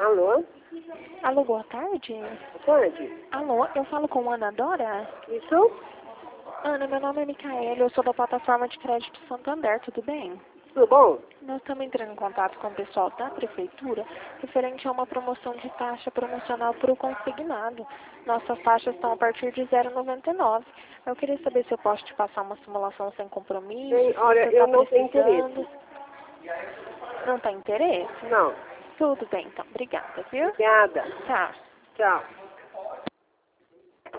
Alô? Alô, boa tarde. Boa tarde. Alô, eu falo com Ana Dora? Isso? Ana, meu nome é Micaela, eu sou da plataforma de crédito Santander, tudo bem? Tudo bom? Nós estamos entrando em contato com o pessoal da prefeitura referente a uma promoção de taxa promocional para o consignado. Nossas taxas estão a partir de 0,99. Eu queria saber se eu posso te passar uma simulação sem compromisso, Tem, se olha, você eu está não tenho precisando. interesse. Não tem interesse? Não. Tudo bem, então. Obrigada, viu? Obrigada. Tá. Tchau.